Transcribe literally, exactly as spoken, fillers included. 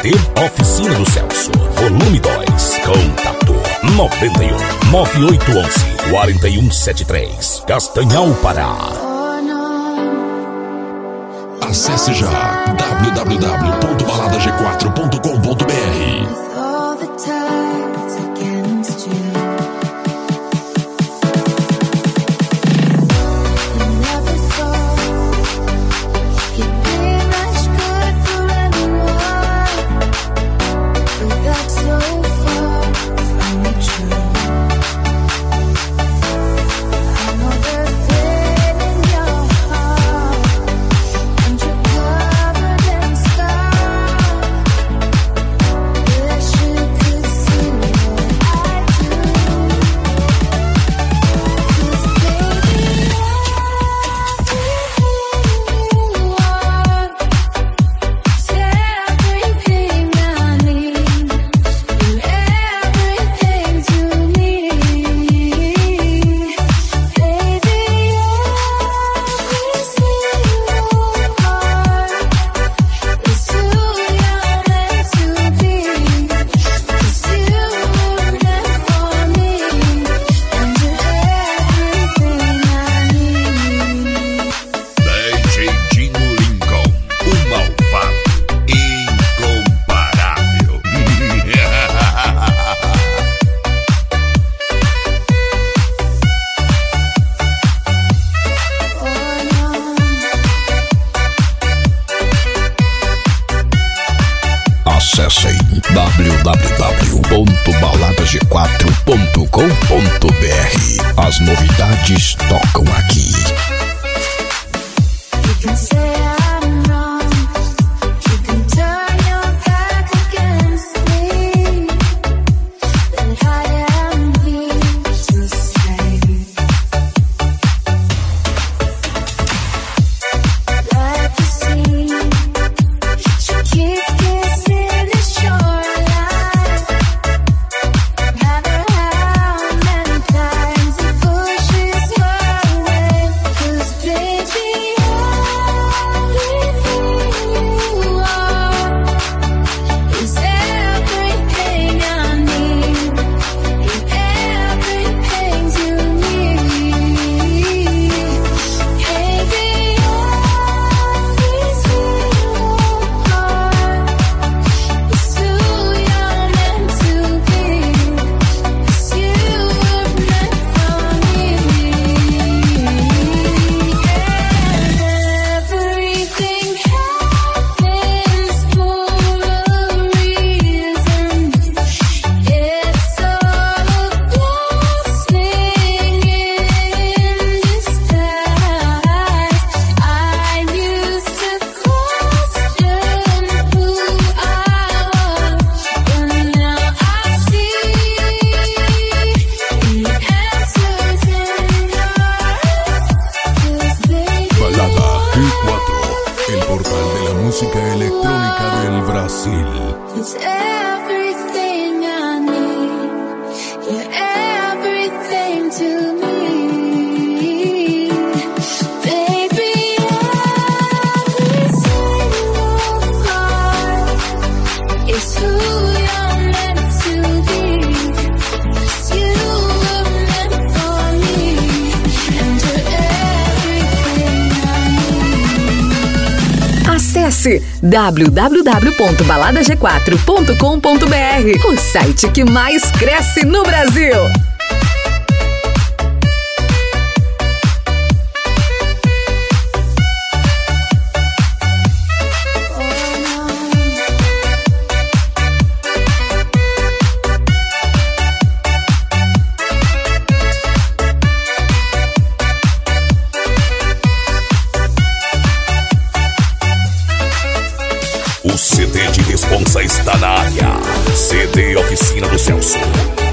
D Oficina do Celso, volume dois, contato nove um nove oito um um quatro um sete três, Castanhal, Pará. Acesse já w w w ponto balada g quatro ponto com ponto b r. Acessem w w w ponto balada g quatro ponto com ponto b r. As novidades tocam aqui. Música electrónica del Brasil. It's everything I need. You're everything to me. Baby, every single part is who you're meant to be. 'Cause you were meant for me. And you're everything I need. Acesse w w w ponto balada g quatro ponto com ponto b r, o site que mais cresce no Brasil. O C D de responsa está na área. C D Oficina do Celso.